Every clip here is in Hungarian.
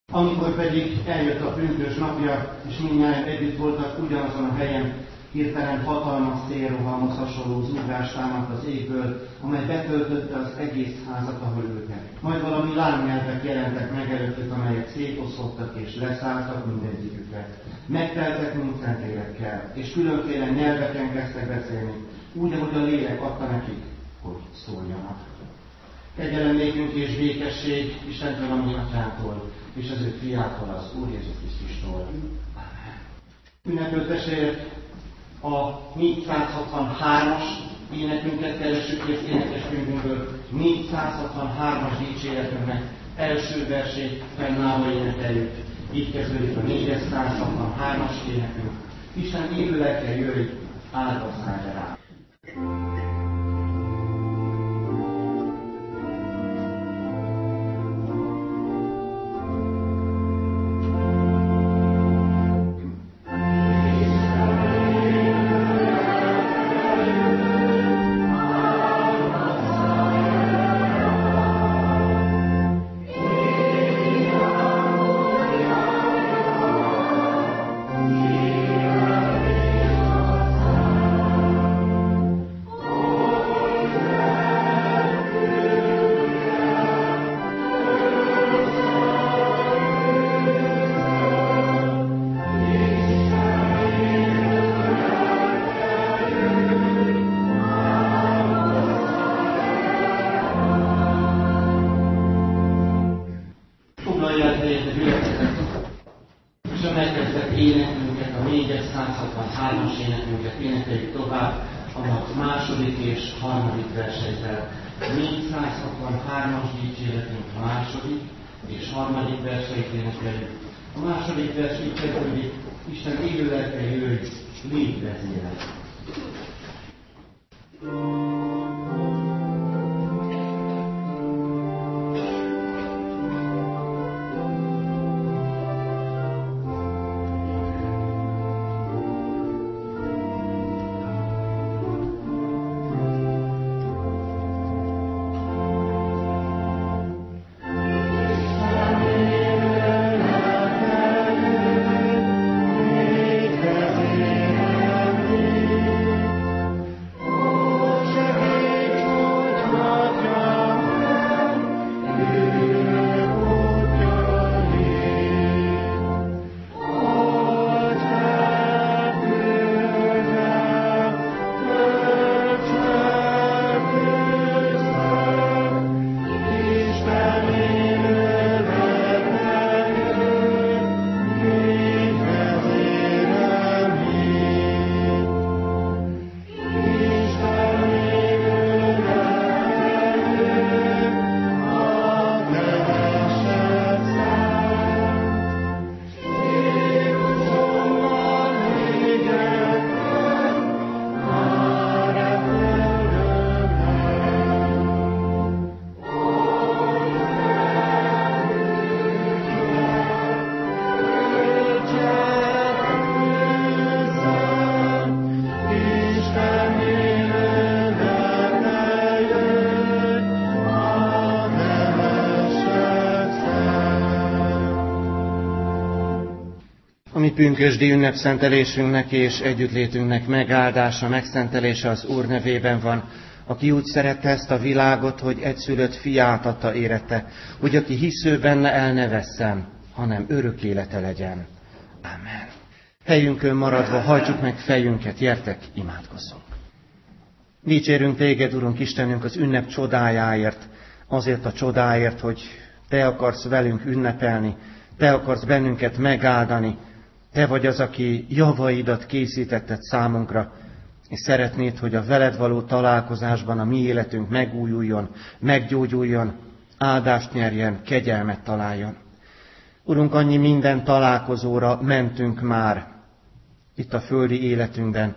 Amikor pedig eljött a pünkösd napja, és mindnyájan együtt voltak ugyanazon a helyen, hirtelen hatalmas szélrohamhoz hasonló zúgást támadt az égből, amely betöltötte az egész házat, ahol ültek. Majd valami lángnyelvek jelentek meg előttük, amelyek szétoszlottak és leszálltak mindegyikükre. Megteltek mint szentlélekkel, és különféle nyelveken kezdtek beszélni, úgy, ahogy a lélek adta nekik, hogy szóljanak. Kegyelem nékünk és békesség Istentől, a mi Atyától, és az ő fiától, az Úr Jézus Krisztustól. Amen. Ünnepelt testvérek, a 463-as énekünket keressük ki az énekeskönyvünkből. 463-as dicséretünknek első versét fennállva énekeljük. Így kezdődik a 463-as énekünk. Isten élő lelke, jöjj, áldozzára rá! Énekünket, a 463-as énekünket énekeljük tovább, a második és harmadik verseivel. 463-as dicséretünk a második és harmadik verseit énekeljük. A második vers így kezdődik, Isten élő lelke, jöjj, légy vezére. Pünkösdi ünnepszentelésünknek és együttlétünknek megáldása, megszentelése az Úr nevében van, aki úgy szerette ezt a világot, hogy egyszülött fiát adta érette, hogy aki hisző benne el ne vesszen, hanem örök élete legyen. Amen. Helyünkön maradva hajtsuk meg fejünket, gyertek, imádkozzunk. Dicsérünk téged, Urunk Istenünk, az ünnep csodájáért, azért a csodáért, hogy te akarsz velünk ünnepelni, te akarsz bennünket megáldani. Te vagy az, aki javaidat készítetted számunkra, és szeretnéd, hogy a veled való találkozásban a mi életünk megújuljon, meggyógyuljon, áldást nyerjen, kegyelmet találjon. Urunk, annyi minden találkozóra mentünk már itt a földi életünkben,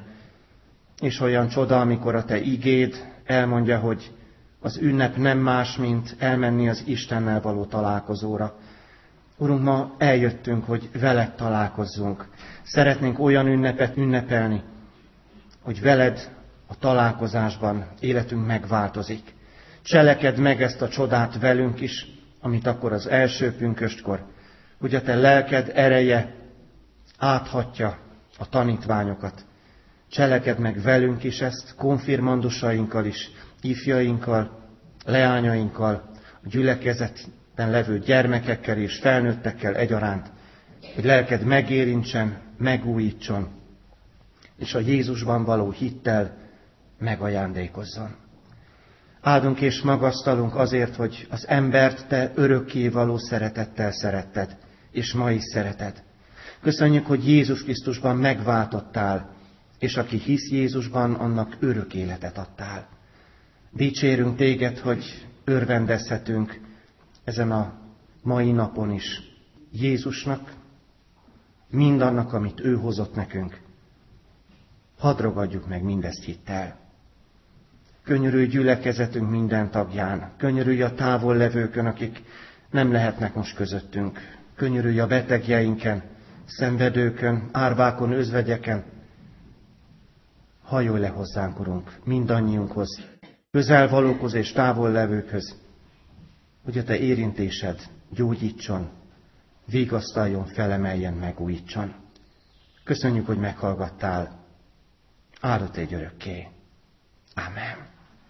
és olyan csoda, amikor a te igéd elmondja, hogy az ünnep nem más, mint elmenni az Istennel való találkozóra. Urunk, ma eljöttünk, hogy veled találkozzunk. Szeretnénk olyan ünnepet ünnepelni, hogy veled a találkozásban életünk megváltozik. Cselekedd meg ezt a csodát velünk is, amit akkor az első pünköstkor hogy a te lelked ereje áthatja a tanítványokat. Cselekedd meg velünk is ezt, konfirmandusainkkal is, ifjainkkal, leányainkkal, a gyülekezetben levő gyermekekkel és felnőttekkel egyaránt, hogy lelked megérintsen, megújítson, és a Jézusban való hittel megajándékozzon. Áldunk és magasztalunk azért, hogy az embert te örökkévaló szeretettel szeretted, és ma is szereted. Köszönjük, hogy Jézus Krisztusban megváltottál, és aki hisz Jézusban, annak örök életet adtál. Dicsérünk téged, hogy örvendezhetünk ezen a mai napon is Jézusnak, mindannak, amit ő hozott nekünk. Hadd ragadjuk meg mindezt hittel. Könyörülj gyülekezetünk minden tagján, könyörülj a távol levőkön, akik nem lehetnek most közöttünk. Könyörülj a betegjeinken, szenvedőkön, árvákon, özvegyeken. Hajolj le hozzánk, Urunk, mindannyiunkhoz, közelvalókhoz és távol levőkhöz, hogy a te érintésed gyógyítson, vigasztaljon, felemeljen, megújítson. Köszönjük, hogy meghallgattál. Áldott légy örökké. Amen.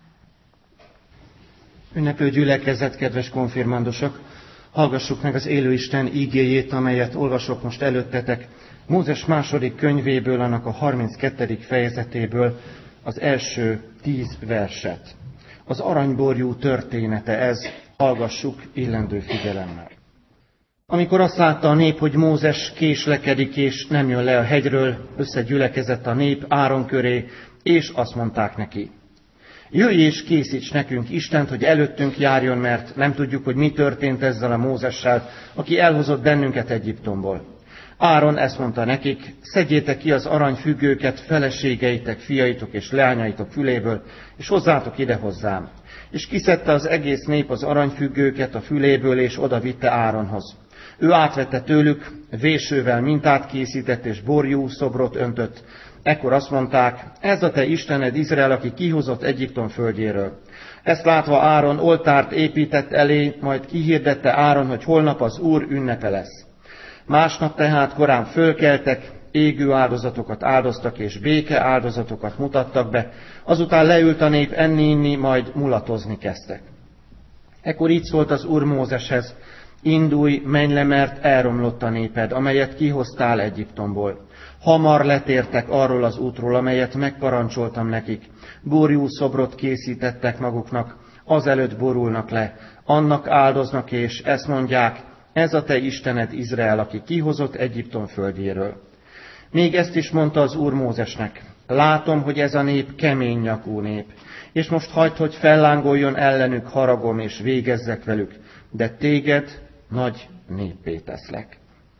Ünneplő gyülekezet, kedves konfirmandusok, hallgassuk meg az élő Isten ígéjét, amelyet olvasok most előttetek, Mózes második könyvéből, annak a 32. fejezetéből az első 10 verset. Az aranyborjú története ez, hallgassuk illendő figyelemmel. Amikor azt látta a nép, hogy Mózes késlekedik és nem jön le a hegyről, összegyülekezett a nép Áron köré, és azt mondták neki: jöjj és készíts nekünk Istent, hogy előttünk járjon, mert nem tudjuk, hogy mi történt ezzel a Mózessel, aki elhozott bennünket Egyiptomból. Áron ezt mondta nekik: szedjétek ki az aranyfüggőket feleségeitek, fiaitok és leányaitok füléből, és hozzátok ide hozzám. És kiszedte az egész nép az aranyfüggőket a füléből, és oda vitte Áronhoz. Ő átvette tőlük, vésővel mintát készített, és borjú szobrot öntött. Ekkor azt mondták: ez a te Istened Izrael, aki kihozott Egyiptom földjéről. Ezt látva Áron oltárt épített elé, majd kihirdette Áron, hogy holnap az Úr ünnepe lesz. Másnap tehát korán fölkeltek, égő áldozatokat áldoztak, és béke áldozatokat mutattak be, azután leült a nép enni-inni, majd mulatozni kezdtek. Ekkor így szólt az Úr Mózeshez: indulj, menj le, mert elromlott a néped, amelyet kihoztál Egyiptomból. Hamar letértek arról az útról, amelyet megparancsoltam nekik. Borjú szobrot készítettek maguknak, azelőtt borulnak le, annak áldoznak, és ezt mondják: ez a te Istened Izrael, aki kihozott Egyiptom földjéről. Még ezt is mondta az Úr Mózesnek: látom, hogy ez a nép kemény nyakú nép, és most hagyd, hogy fellángoljon ellenük haragom, és végezzek velük, de téged nagy néppé teszlek.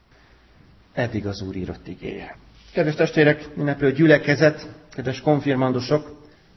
Eddig az Úr írott igéje. Kedves testvérek, ünneplő gyülekezet, kedves konfirmandusok,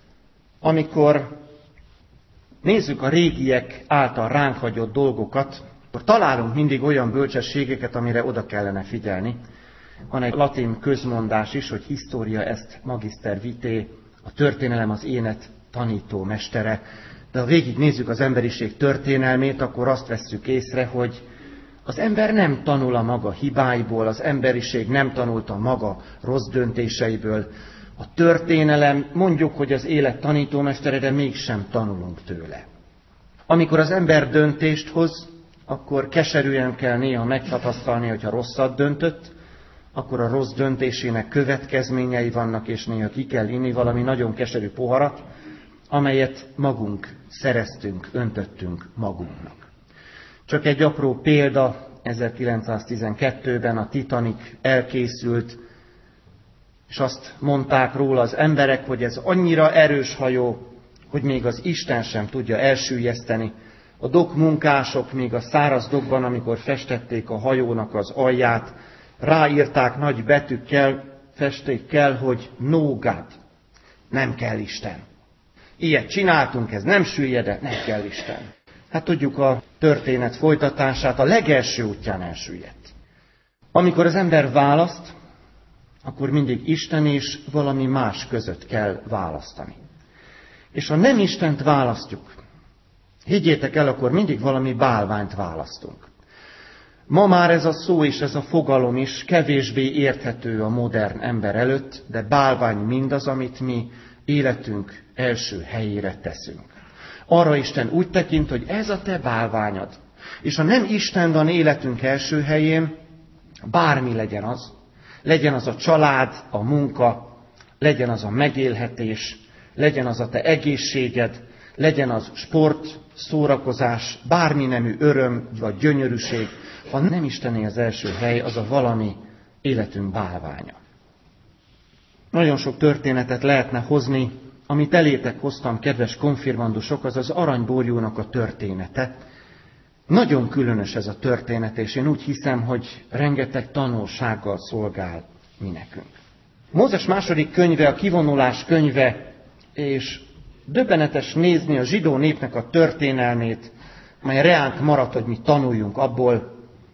amikor nézzük a régiek által ránk hagyott dolgokat, akkor találunk mindig olyan bölcsességeket, amire oda kellene figyelni. Van egy latin közmondás is, hogy história est magister vitae, a történelem az énet tanító mestere. De ha végig nézzük az emberiség történelmét, akkor azt vesszük észre, hogy az ember nem tanul a maga hibáiból, az emberiség nem tanult a maga rossz döntéseiből. A történelem, mondjuk, hogy az élet tanítómestere, de mégsem tanulunk tőle. Amikor az ember döntést hoz, akkor keserűen kell néha megtapasztalni, hogyha rosszat döntött, akkor a rossz döntésének következményei vannak, és néha ki kell inni valami nagyon keserű poharat, amelyet magunk szereztünk, öntöttünk magunknak. Csak egy apró példa, 1912-ben a Titanic elkészült, és azt mondták róla az emberek, hogy ez annyira erős hajó, hogy még az Isten sem tudja elsüllyeszteni. A dokkmunkások még a száraz dokkban, amikor festették a hajónak az alját, ráírták nagy betűkkel, festékkel, hogy no God, nem kell Isten. Ilyet csináltunk, ez nem süllyed, de nem kell Isten. Hát tudjuk a történet folytatását, a legelső útján elsüllyedt. Amikor az ember választ, akkor mindig Isten és valami más között kell választani. És ha nem Istent választjuk, higgyétek el, akkor mindig valami bálványt választunk. Ma már ez a szó és ez a fogalom is kevésbé érthető a modern ember előtt, de bálvány mindaz, amit mi életünk első helyére teszünk. Arra Isten úgy tekint, hogy ez a te bálványod. És ha nem Isten van életünk első helyén, bármi legyen az a család, a munka, legyen az a megélhetés, legyen az a te egészséged, legyen az sport, szórakozás, bármi nemű öröm vagy gyönyörűség, ha nem Istené az első hely, az a valami életünk bálványa. Nagyon sok történetet lehetne hozni, amit elétek hoztam, kedves konfirmandusok, az az aranyborjúnak a története. Nagyon különös ez a történet, és én úgy hiszem, hogy rengeteg tanulsággal szolgál mi nekünk. Mózes második könyve, a kivonulás könyve, és döbbenetes nézni a zsidó népnek a történelmét, mely reánk maradt, hogy mi tanuljunk abból,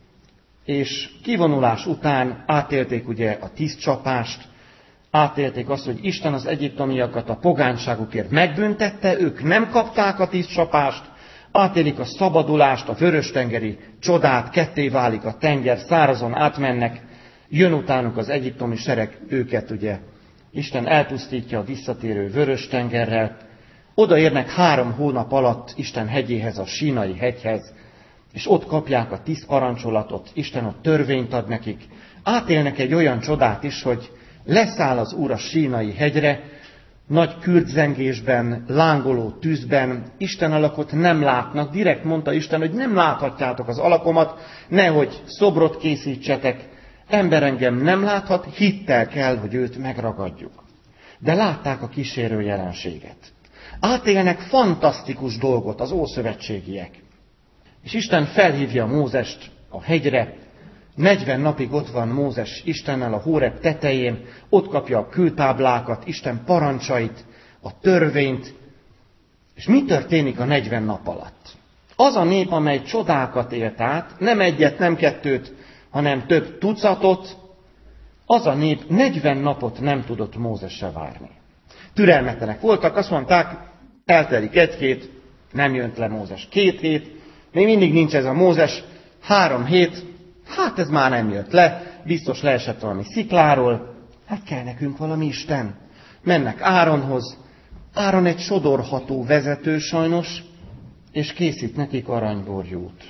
és kivonulás után átélték ugye a 10 csapást, átélték azt, hogy Isten az egyiptomiakat a pogányságukért megbüntette, ők nem kapták a 10 csapást, átélik a szabadulást, a vöröstengeri csodát, ketté válik a tenger, szárazon átmennek, jön utánuk az egyiptomi sereg, őket ugye Isten elpusztítja a visszatérő vöröstengerrel, odaérnek 3 hónap alatt Isten hegyéhez, a Sínai hegyhez, és ott kapják a 10 parancsolatot, Isten ott törvényt ad nekik. Átélnek egy olyan csodát is, hogy leszáll az Úr a Sínai hegyre, nagy kürtzengésben, lángoló tűzben, Isten alakot nem látnak. Direkt mondta Isten, hogy nem láthatjátok az alakomat, nehogy szobrot készítsetek. Ember engem nem láthat, hittel kell, hogy őt megragadjuk. De látták a kísérő jelenséget. Átélnek fantasztikus dolgot az ószövetségiek. És Isten felhívja Mózest a hegyre, 40 napig ott van Mózes Istennel a Hóreb tetején, ott kapja a kőtáblákat, Isten parancsait, a törvényt. És mi történik a 40 nap alatt? Az a nép, amely csodákat élt át, nem egyet, nem kettőt, hanem több tucatot, az a nép 40 napot nem tudott Mózesre várni. Türelmetlenek voltak, azt mondták, eltelik 1 hét, nem jött le Mózes. 2 hét, még mindig nincs ez a Mózes, 3 hét, hát ez már nem jött le, biztos leesett valami szikláról, hát kell nekünk valami Isten. Mennek Áronhoz, Áron egy sodorható vezető sajnos, és készít nekik aranyborjút.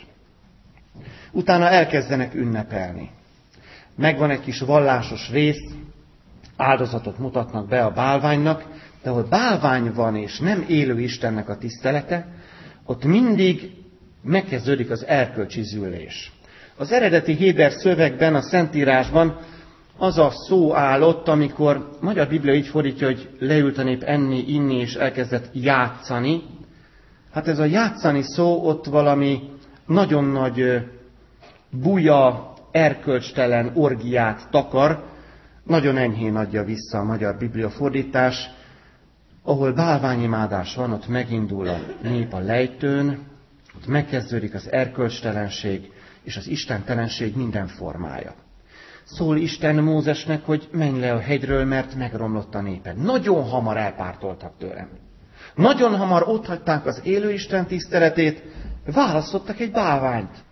Utána elkezdenek ünnepelni. Megvan egy kis vallásos rész, áldozatot mutatnak be a bálványnak, de ahol bálvány van és nem élő Istennek a tisztelete, ott mindig megkezdődik az erkölcsi züllés. Az eredeti héber szövegben, a Szentírásban az a szó áll ott, amikor magyar Biblia így fordítja, hogy leült a nép enni, inni és elkezdett játszani. Hát ez a játszani szó ott valami nagyon nagy buja, erkölcstelen orgiát takar, nagyon enyhén adja vissza a magyar Biblia fordítás. Ahol bálványimádás van, ott megindul a nép a lejtőn, ott megkezdődik az erkölcstelenség és az istentelenség minden formája. Szól Isten Mózesnek, hogy menj le a hegyről, mert megromlott a néped. Nagyon hamar elpártoltak tőlem. Nagyon hamar otthagyták az élő Isten tiszteletét, választottak egy bálványt.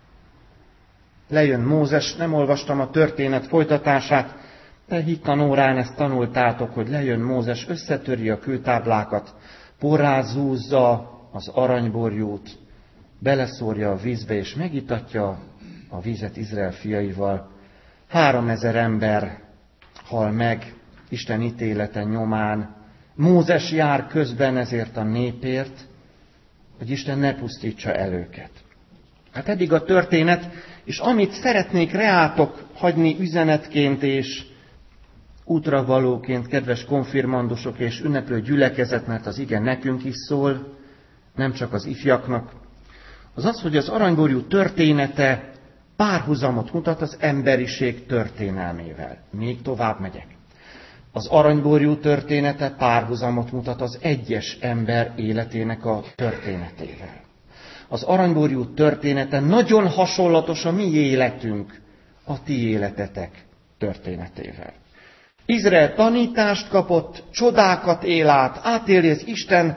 Lejön Mózes, nem olvastam a történet folytatását, de hittanórán ezt tanultátok, hogy lejön Mózes, összetöri a kőtáblákat, porrázúzza az aranyborjút, beleszórja a vízbe, és megitatja a vízet Izrael fiaival. 3000 ember hal meg Isten ítélete nyomán. Mózes jár közben ezért a népért, hogy Isten ne pusztítsa el őket. Hát eddig a történet, és amit szeretnék reátok hagyni üzenetként és útravalóként, kedves konfirmandusok és ünneplő gyülekezet, mert az ige nekünk is szól, nem csak az ifjaknak, az az, hogy az aranyborjú története párhuzamot mutat az emberiség történelmével. Még tovább megyek. Az aranyborjú története párhuzamot mutat az egyes ember életének a történetével. Az aranyborjú története nagyon hasonlatos a mi életünk, a ti életetek történetével. Izrael tanítást kapott, csodákat él át, átéli az Isten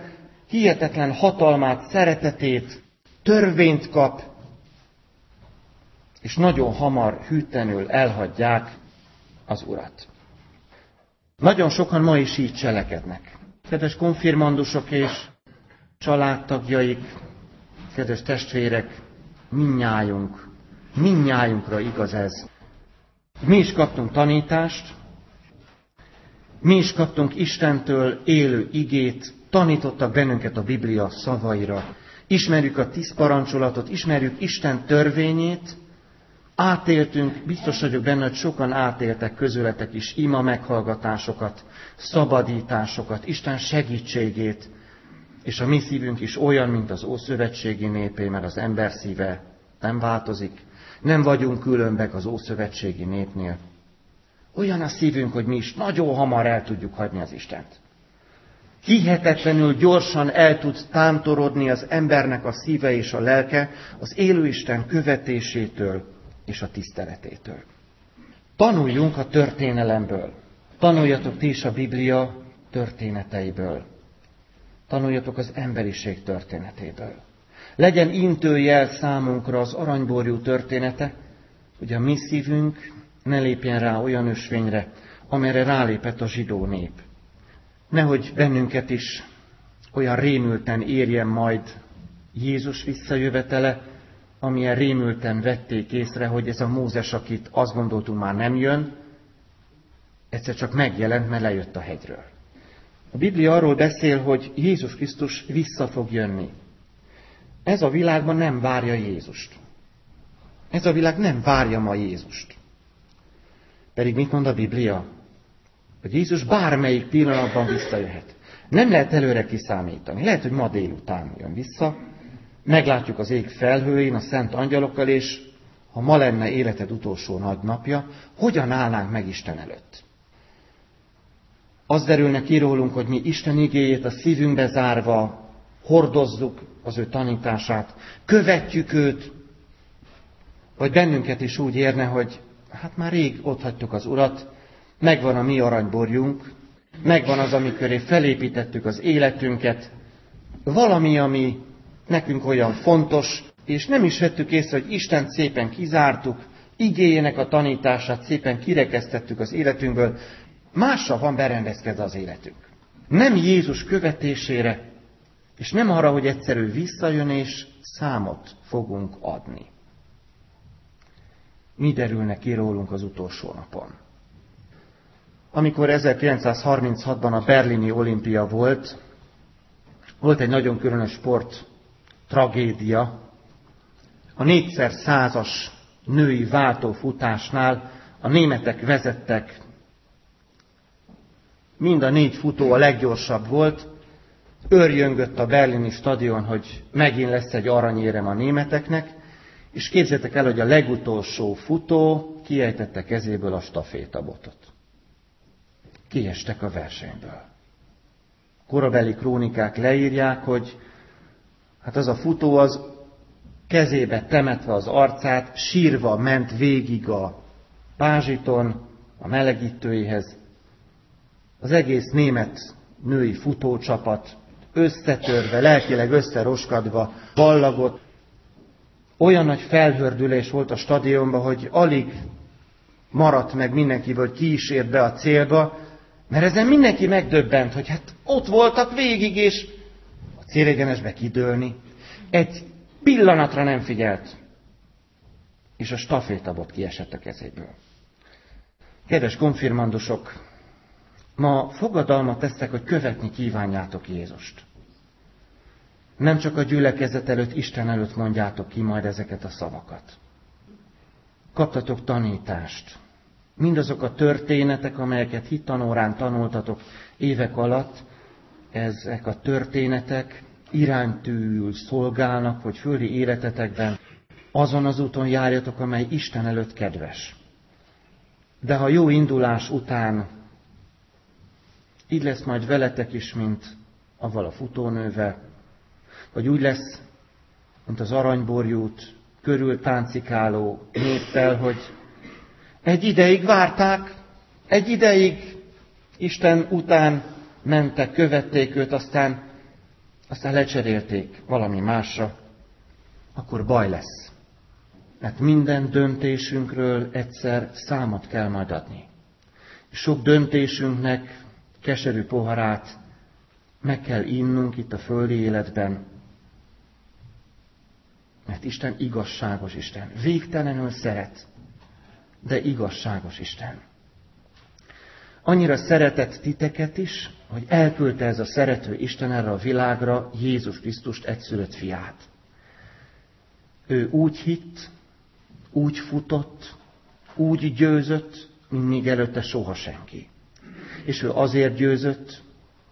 hihetetlen hatalmát, szeretetét, törvényt kap, és nagyon hamar, hűtlenül elhagyják az Urat. Nagyon sokan ma is így cselekednek. Kedves konfirmandusok és családtagjaik, kedves testvérek, mindnyájunkra igaz ez. Mi is kaptunk tanítást, mi is kaptunk Istentől élő igét, tanítottak bennünket a Biblia szavaira. Ismerjük a 10 parancsolatot, ismerjük Isten törvényét, átéltünk, biztos vagyok benne, hogy sokan átéltek közületek is ima meghallgatásokat, szabadításokat, Isten segítségét, és a mi szívünk is olyan, mint az ószövetségi népé, mert az ember szíve nem változik. Nem vagyunk különbek az ószövetségi népnél. Olyan a szívünk, hogy mi is nagyon hamar el tudjuk hagyni az Istent. Hihetetlenül gyorsan el tud támtorodni az embernek a szíve és a lelke az élő Isten követésétől és a tiszteletétől. Tanuljunk a történelemből. Tanuljatok ti is a Biblia történeteiből. Tanuljatok az emberiség történetéből. Legyen intőjel számunkra az aranyborjú története, hogy a mi szívünk ne lépjen rá olyan ösvényre, amelyre rálépett a zsidó nép. Nehogy bennünket is olyan rémülten érjen majd Jézus visszajövetele, amilyen rémülten vették észre, hogy ez a Mózes, akit azt gondoltunk már nem jön, egyszer csak megjelent, mert lejött a hegyről. A Biblia arról beszél, hogy Jézus Krisztus vissza fog jönni. Ez a világban nem várja Jézust. Ez a világ nem várja ma Jézust. Pedig mit mond a Biblia? Hogy Jézus bármelyik pillanatban visszajöhet. Nem lehet előre kiszámítani. Lehet, hogy ma délután jön vissza, meglátjuk az ég felhőjén a szent angyalokkal, és ha ma lenne életed utolsó nagy napja, hogyan állnánk meg Isten előtt? Az derülne ki rólunk, hogy mi Isten igéjét a szívünkbe zárva hordozzuk az ő tanítását, követjük őt, vagy bennünket is úgy érne, hogy hát már rég otthagytuk az Urat, megvan a mi aranyborjunk, megvan az, amiköré felépítettük az életünket, valami, ami nekünk olyan fontos, és nem is vettük észre, hogy Istent szépen kizártuk, igéjének a tanítását szépen kirekesztettük az életünkből, másra van berendezkedve az életünk. Nem Jézus követésére, és nem arra, hogy egyszerű visszajön és számot fogunk adni. Mi derülne ki rólunk az utolsó napon? Amikor 1936-ban a berlini olimpia volt egy nagyon különös sport tragédia. A 4x100-as női váltófutásnál a németek vezettek, mind a 4 futó a leggyorsabb volt, őrjöngött a berlini stadion, hogy megint lesz egy aranyérem a németeknek, és képzeljétek el, hogy a legutolsó futó kiejtette kezéből a stafétabotot. Kiestek a versenyből. Korabeli krónikák leírják, hogy hát az a futó az kezébe temetve az arcát, sírva ment végig a pázsiton, a melegítőihez. Az egész német női futócsapat összetörve, lelkileg összeroskadva ballagott. Olyan nagy felhördülés volt a stadionban, hogy alig maradt meg mindenkiből, hogy ki is ért be a célba, mert ezen mindenki megdöbbent, hogy hát ott voltak végig, és a célegyenesbe kidőlni. Egy pillanatra nem figyelt, és a stafétabot kiesett a kezéből. Kedves konfirmandusok, ma fogadalmat teszek, hogy követni kívánjátok Jézust. Nem csak a gyülekezet előtt, Isten előtt mondjátok ki majd ezeket a szavakat. Kaptatok tanítást. Mindazok a történetek, amelyeket hittanórán tanultatok évek alatt, ezek a történetek iránytűül szolgálnak, hogy földi életetekben azon az úton járjatok, amely Isten előtt kedves. De ha jó indulás után így lesz majd veletek is, mint avval a futónővel, vagy úgy lesz, mint az aranyborjút körül táncikáló néppel, hogy egy ideig várták, egy ideig Isten után mentek, követték őt, aztán lecserélték valami másra, akkor baj lesz. Mert minden döntésünkről egyszer számot kell majd adni. Sok döntésünknek keserű poharát meg kell innunk itt a földi életben, mert Isten igazságos Isten. Végtelenül szeret, de igazságos Isten. Annyira szeretett titeket is, hogy elküldte ez a szerető Isten erre a világra Jézus Krisztust egyszülött fiát. Ő úgy hitt, úgy futott, úgy győzött, mint még előtte soha senki. És ő azért győzött,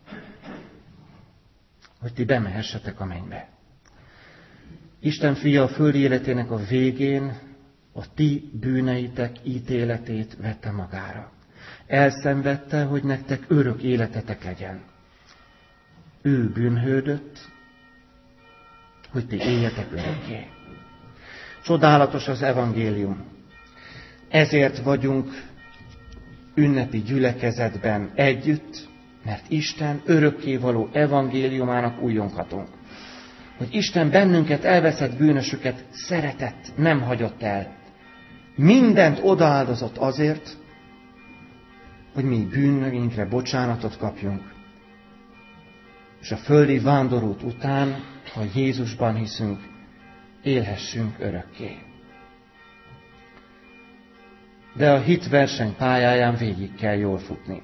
hogy ti bemehessetek a mennybe. Isten fia a földi életének a végén a ti bűneitek ítéletét vette magára. Elszenvedte, hogy nektek örök életetek legyen. Ő bűnhődött, hogy ti éljetek örökké. Csodálatos az evangélium. Ezért vagyunk ünnepi gyülekezetben együtt, mert Isten örökkévaló evangéliumának újjonghatunk. Hogy Isten bennünket elveszett bűnösöket szeretett, nem hagyott el. Mindent odaáldozott azért, hogy mi bűneinkre bocsánatot kapjunk. És a földi vándorút után, ha Jézusban hiszünk, élhessünk örökké. De a hit versenypályáján végig kell jól futni.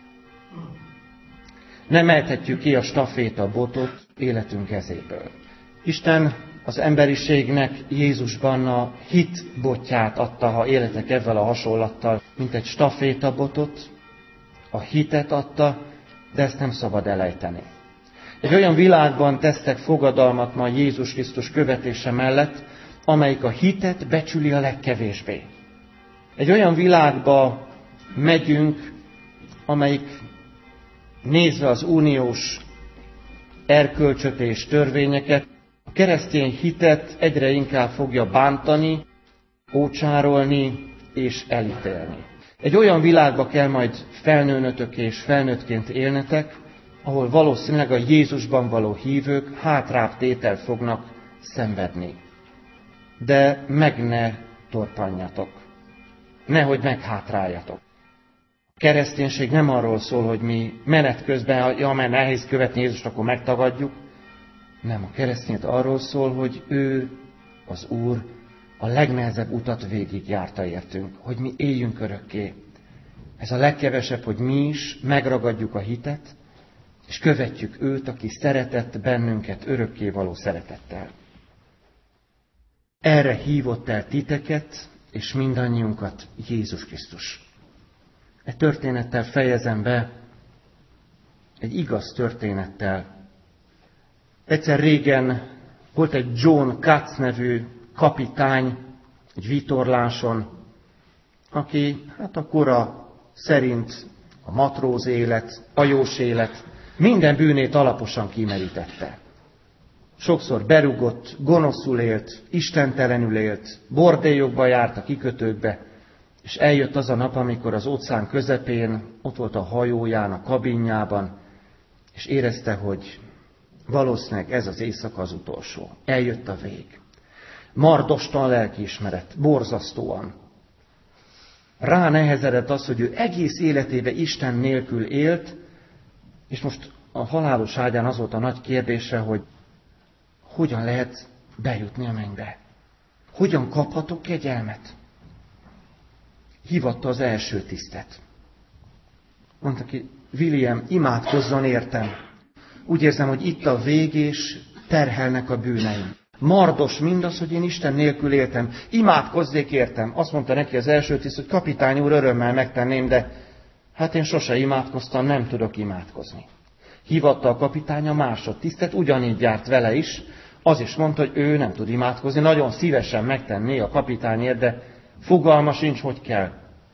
Nem ehetjük ki a staféta botot életünk kezéből. Isten az emberiségnek Jézusban a hit botját adta, ha életek ezzel a hasonlattal, mint egy staféta botot, a hitet adta, de ezt nem szabad elejteni. Egy olyan világban tesztek fogadalmat ma Jézus Krisztus követése mellett, amelyik a hitet becsüli a legkevésbé. Egy olyan világba megyünk, amelyik nézve az uniós erkölcsöt és törvényeket, a keresztény hitet egyre inkább fogja bántani, ócsárolni és elítélni. Egy olyan világba kell majd felnőnötök és felnőttként élnetek, ahol valószínűleg a Jézusban való hívők hátrább tételt fognak szenvedni. De meg ne torpanjatok. Nehogy meghátráljatok. A kereszténység nem arról szól, hogy mi menet közben, mert nehéz követni Jézust, akkor megtagadjuk. Nem, a keresztény arról szól, hogy ő, az Úr, a legnehezebb utat végig járta értünk, hogy mi éljünk örökké. Ez a legkevesebb, hogy mi is megragadjuk a hitet, és követjük őt, aki szeretett bennünket örökké való szeretettel. Erre hívott el titeket, és mindannyiunkat Jézus Krisztus. Egy történettel fejezem be, egy igaz történettel. Egyszer régen volt egy John Katz nevű kapitány egy vitorláson, aki a kora szerint a matróz élet, hajós élet, minden bűnét alaposan kimerítette. Sokszor berugott, gonoszul élt, istentelenül élt, bordélyokba járt a kikötőkbe, és eljött az a nap, amikor az óceán közepén ott volt a hajóján, a kabinjában, és érezte, hogy valószínűleg ez az éjszaka az utolsó. Eljött a vég. Mardostan lelkiismeret, borzasztóan. Ránehezedett az, hogy ő egész életébe Isten nélkül élt, és most a halálos ágyán az volt a nagy kérdése, hogy hogyan lehet bejutni a mennybe? Hogyan kaphatok kegyelmet? Hívatta az első tisztet. Mondta ki, William, imádkozzon értem. Úgy érzem, hogy itt a vég, és terhelnek a bűneim. Mardos mindaz, hogy én Isten nélkül éltem. Imádkozzék értem. Azt mondta neki az első tiszt, hogy kapitány úr, örömmel megtenném, de hát én sose imádkoztam, nem tudok imádkozni. Hívatta a kapitány a másodtisztet, ugyanígy járt vele is, az is mondta, hogy ő nem tud imádkozni, nagyon szívesen megtenné a kapitányért, de fogalma sincs, hogy kell.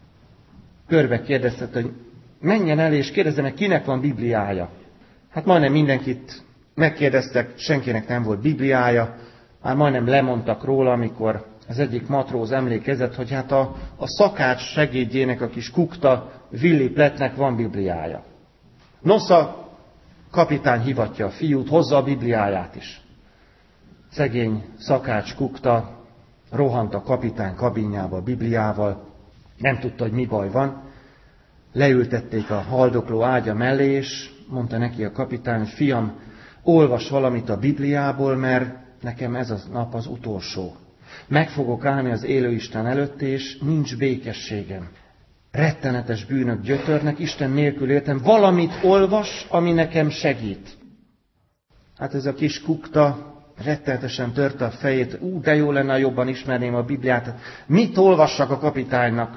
Körbe kérdezte, hogy menjen el és kérdezze meg, kinek van Bibliája. Hát majdnem mindenkit megkérdeztek, senkinek nem volt Bibliája, már majdnem lemondtak róla, amikor az egyik matróz emlékezett, hogy hát a szakács segédjének, a kis kukta, Willi Plettnek van Bibliája. Nosza kapitány hívatja a fiút, hozza a Bibliáját is. Szegény szakács kukta rohant a kapitány kabinjába a Bibliával, nem tudta, hogy mi baj van. Leültették a haldokló ágya mellé, és mondta neki a kapitány, hogy fiam, olvas valamit a Bibliából, mert nekem ez a nap az utolsó. Meg fogok állni az élő Isten előtt, és nincs békességem. Rettenetes bűnök gyötörnek, Isten nélkül éltem, valamit olvas, ami nekem segít. Hát ez a kis kukta rettenetesen törte a fejét, de jó lenne, jobban ismerném a Bibliát. Mit olvassak a kapitánynak?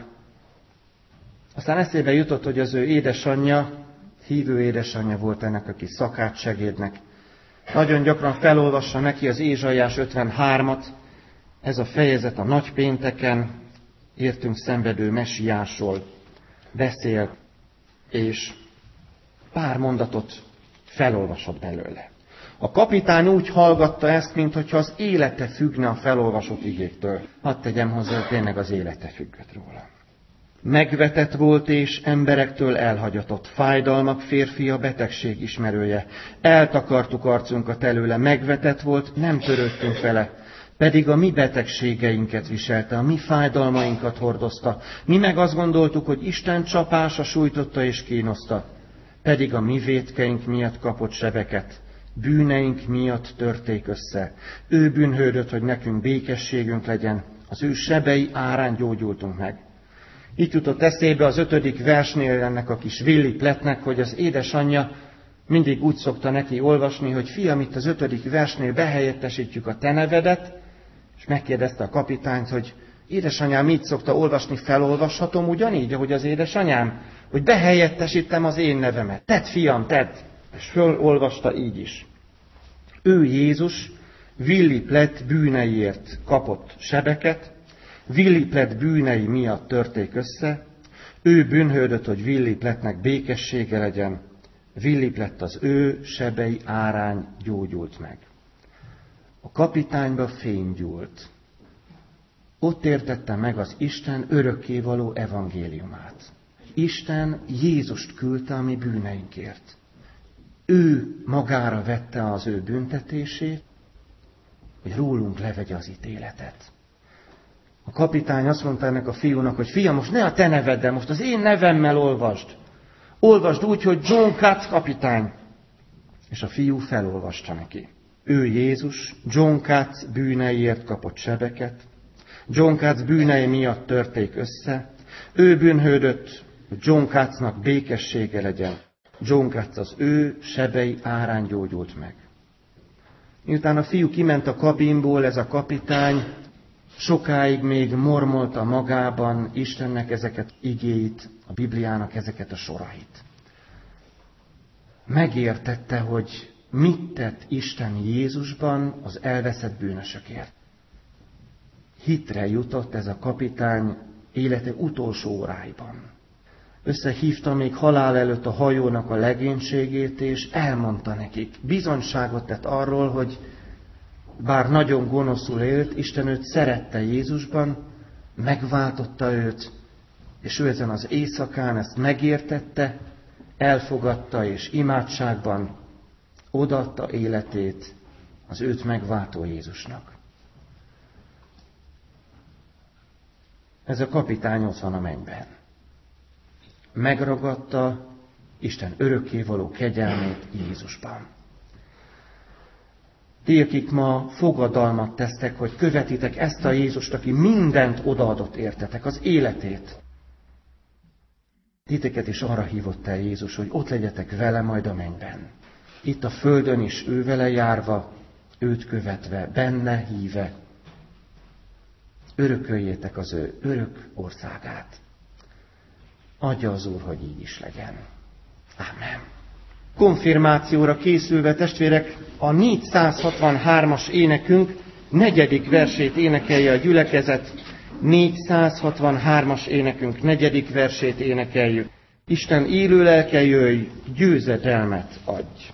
Aztán eszébe jutott, hogy az ő édesanyja, hívő édesanyja volt ennek a kis szakácssegédnek. Nagyon gyakran felolvassa neki az Ézsaiás 53-at, ez a fejezet a nagypénteken, értünk szenvedő mesiásról beszél, és pár mondatot felolvasott belőle. A kapitány úgy hallgatta ezt, mintha az élete függne a felolvasott igéktől. Hadd tegyem hozzá, hogy tényleg az élete függött róla. Megvetett volt és emberektől elhagyatott, fájdalmak férfia, betegség ismerője. Eltakartuk arcunkat előle, megvetett volt, nem törődtünk vele. Pedig a mi betegségeinket viselte, a mi fájdalmainkat hordozta. Mi meg azt gondoltuk, hogy Isten csapása sújtotta és kínoszta. Pedig a mi vétkeink miatt kapott sebeket, bűneink miatt törték össze. Ő bűnhődött, hogy nekünk békességünk legyen, az ő sebei árán gyógyultunk meg. Így jutott eszébe az 5. versnél ennek a kis Willi Plettnek, hogy az édesanyja mindig úgy szokta neki olvasni, hogy fiam, itt az 5. versnél behelyettesítjük a te nevedet, és megkérdezte a kapitányt, hogy édesanyám mit szokta olvasni, felolvashatom ugyanígy, ahogy az édesanyám, hogy behelyettesítem az én nevemet. Tedd, fiam, tedd! És fölolvasta így is. Ő Jézus Willi Plett bűneiért kapott sebeket, Willi Plett bűnei miatt törték össze, ő bűnhődött, hogy Willi Plettnek békessége legyen, Willi Plett az ő sebei árán gyógyult meg. A kapitányba fény gyúlt. Ott értette meg az Isten örökkévaló evangéliumát. Isten Jézust küldte a mi bűneinkért. Ő magára vette az ő büntetését, hogy rólunk levegye az ítéletet. A kapitány azt mondta ennek a fiúnak, hogy fiam, most ne a te neveddel, most az én nevemmel olvasd. Olvasd úgy, hogy John Katz kapitány. És a fiú felolvasta neki. Ő Jézus, John Katz bűneiért kapott sebeket, John Katz bűnei miatt törték össze, ő bűnhődött, hogy John Katznak békessége legyen. John Katz az ő sebei árán gyógyult meg. Miután a fiú kiment a kabinból, ez a kapitány sokáig még mormolta magában Istennek ezeket igéit, a Bibliának ezeket a sorait. Megértette, hogy mit tett Isten Jézusban az elveszett bűnösökért. Hitre jutott ez a kapitány élete utolsó óráiban. Összehívta még halál előtt a hajónak a legénységét, és elmondta nekik. Bizonyságot tett arról, hogy bár nagyon gonoszul élt, Isten őt szerette Jézusban, megváltotta őt, és ő ezen az éjszakán ezt megértette, elfogadta, és imádságban odaadta életét az őt megváltó Jézusnak. Ez a kapitány ott van a mennyben. Megragadta Isten örökkévaló kegyelmét Jézusban. Ti, akik ma fogadalmat tesztek, hogy követitek ezt a Jézust, aki mindent odaadott értetek, az életét. Titeket is arra hívott el Jézus, hogy ott legyetek vele majd a mennyben. Itt a földön is ő vele járva, őt követve, benne híve. Örököljétek az ő örök országát. Adja az Úr, hogy így is legyen. Ámen. Konfirmációra készülve, testvérek, a 463-as énekünk 4. versét énekelje a gyülekezet. 463-as énekünk 4. versét énekeljük. Isten élő lelke, jöjj, győzedelmet adj!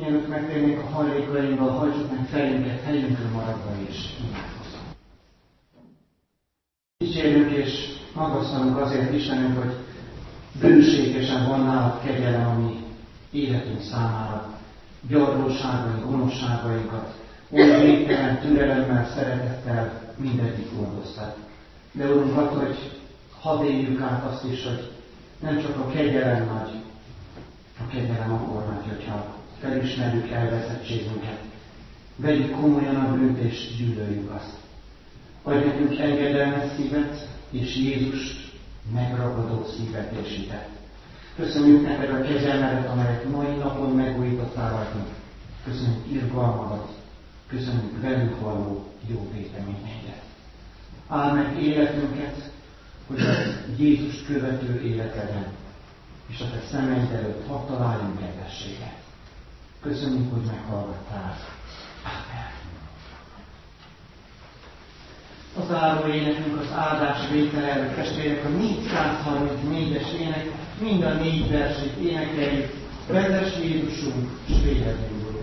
mielőtt megtérnénk a hajlékainkkal, hajtsuk meg fejünket helyünkön maradva és imádkozunk. Dicsérjük és magasztalunk azért Istenünk, hogy bőségesen van nálad kegyelem a mi életünk számára, gyarlóságaink, gonoszságainkat, olyan végtelen türelemmel, szeretettel mindeddig gondoztad. De Urunk, attól, hogy hadd éljük át azt is, hogy nem csak a kegyelem nagy, a kegyelem akkor nagy, hogyha felismerjük elveszettségünket. Vegyük komolyan a bűnt és gyűlöljük azt. Adj nekünk engedelmes szívet és Jézust megragadó szívet és hitet. Köszönjük neked a kegyelmedet, amelyet mai napon megújítottál rajtunk. Köszönjük irgalmadat, köszönjük velünk való jó véleményeidet. Áld meg életünket, hogy a Jézust követő életeden és a te szemeid előtt hadd találjunk kedvességet. Köszönjük, hogy meghallgattál. Amen. Az záró énekünk az áldás vétel előtt, testvérek, a 434-es ének, mind a 4 versét énekeljük. Vezess Jézusunk, s véled indulunk.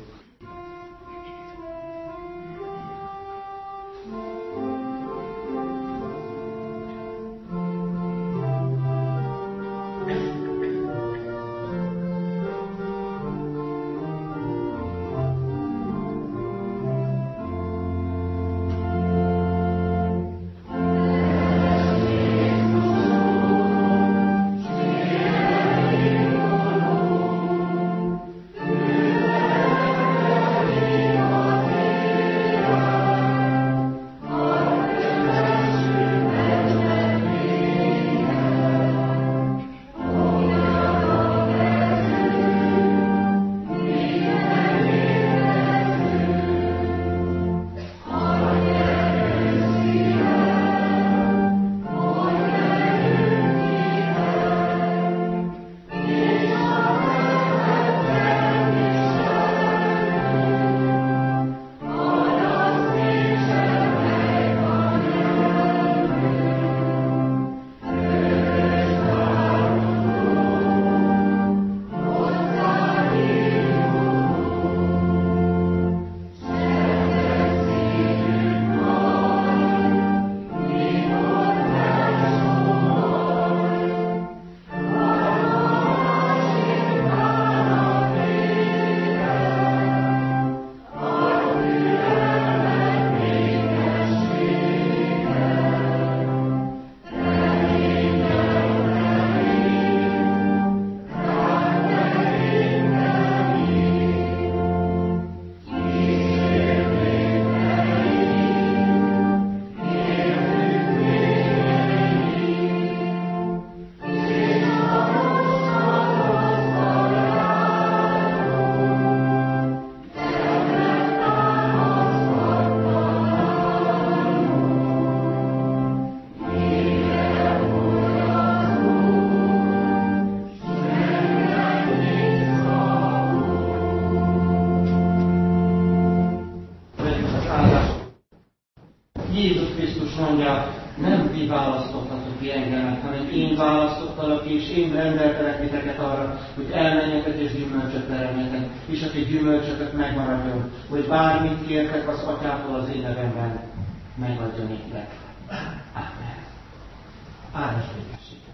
És én rendeltelek titeket arra, hogy elmenjetek és gyümölcsöt teremjetek, és aki gyümölcsötök megmaradjon, hogy bármit kértek az Atyától az én nevemben, megadjon nektek. Amen. Áldás békesség.